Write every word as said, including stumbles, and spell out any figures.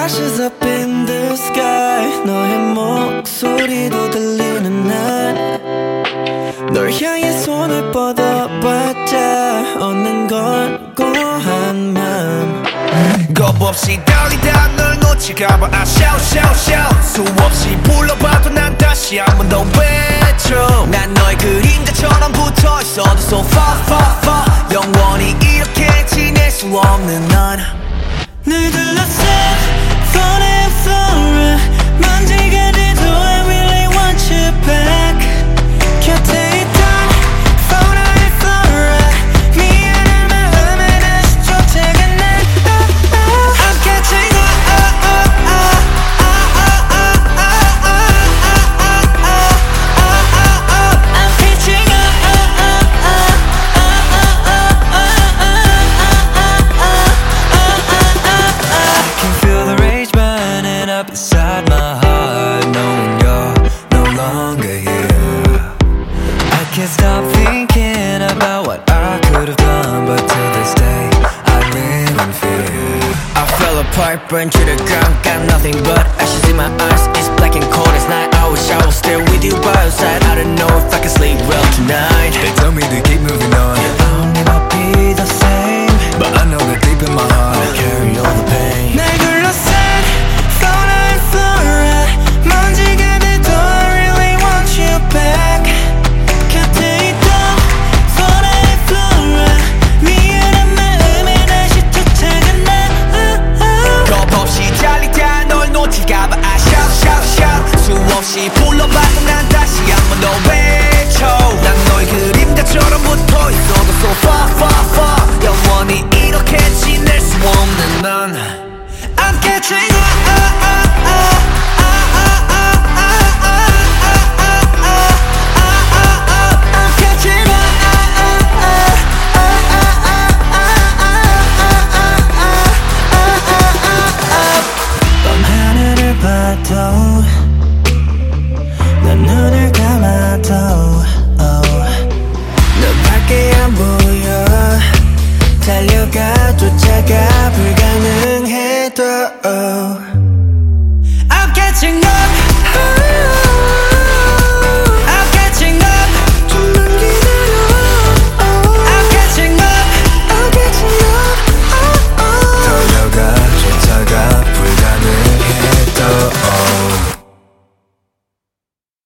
Ashes up in the sky 너의 목소리도 들리는 날 널 향해 손을 뻗어봤자 얻는 건 고한 맘 겁없이 달리다 널 놓칠까봐 I shout shout shout 수없이 불러봐도 난 다시 한 번 더 외쳐 난 너의 그림자처럼 붙어있어도 so far far far 영원히 이렇게 지낼 수 없는 넌 늘 둘러싼 Falling Flora 먼지가 돼도 I really want you back 곁에 있던 Fauna and Flora 미안한 마음에 다시 쫓아가 난 I'm catching I'm pitching I can feel the rage burning up inside my heart knowing you're no longer here I can't stop thinking about what I could have done but to this day I live in fear I fell apart, burned to the ground got nothing but ashes in my eyes it's black and cold as night I wish I was still with you by your side I don't know if I can sleep well tonight They tell me to keep moving on I'll never be the same But I know that deep in my heart I carry all the pain 날 둘러싼 Fauna and Flora 먼지가 돼도 I really want you back 곁에 있던 Fauna and Flora 미안한 마음에 다시 쫓아가 난 겁없이 달리다 널 놓칠까봐 I shout shout shout 수없이 불러봐도 난 다시 한 번 더 외쳐 난 너의 그림자처럼 붙어있어도 so far far far 영원히 이렇게 지낼 수 없는 넌 I'm catching I'm catching 밤 하늘을 봐도 난 눈을 감아도 oh. 너밖에 안 보여 달려가 쫓아가 불가능해도 oh. I'm catching